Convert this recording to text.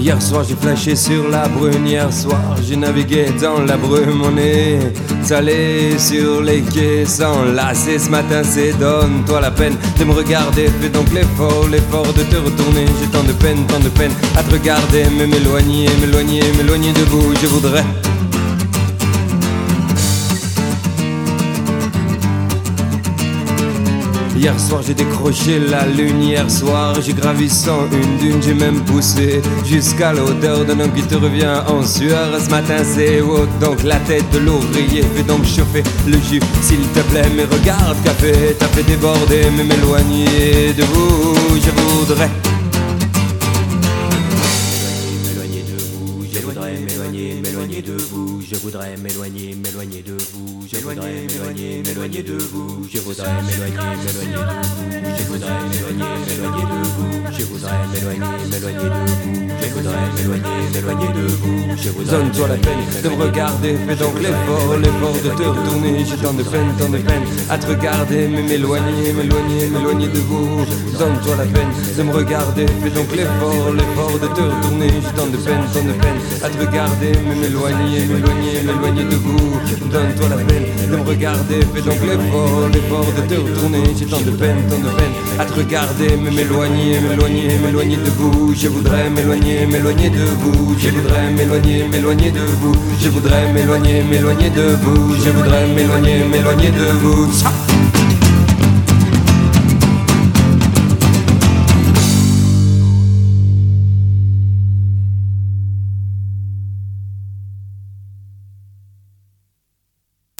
Hier soir j'ai flashé sur la brune, hier soir j'ai navigué dans la brume. On est allé sur les quais sans lasser. Ce matin c'est donne-toi la peine de me regarder. Fais donc l'effort de te retourner. J'ai tant de peine à te regarder. Mais m'éloigner de vous, je voudrais. Hier soir j'ai décroché la lune, hier soir j'ai gravi sans une dune. J'ai même poussé jusqu'à l'odeur d'un homme qui te revient en sueur. Ce matin c'est haut, donc la tête de l'ouvrier. Fais donc chauffer le jus s'il te plaît. Mais regarde café, t'as fait déborder. Mais m'éloigner de vous, je voudrais. M'éloigner de vous, je voudrais m'éloigner de vous, je voudrais m'éloigner de vous, je voudrais m'éloigner de vous, je voudrais m'éloigner de vous, je voudrais m'éloigner de vous, je voudrais m'éloigner de vous, je voudrais m'éloigner de vous, je voudrais. Donne-toi la peine de me regarder, fais donc l'effort de te retourner. J'ai tant de peine à te regarder. Mais m'éloigner de vous. Donne-toi la peine de me regarder, fais donc l'effort de te retourner. J'ai tant de peine à te regarder. Mais m'éloigner de vous. Donne-toi la peine de me regarder, fais donc l'effort de te retourner. J'ai tant de peine à te regarder. Mais m'éloigner de vous. Je voudrais m'éloigner de vous. Je voudrais m'éloigner de vous. Je voudrais m'éloigner de vous. Je voudrais m'éloigner de vous.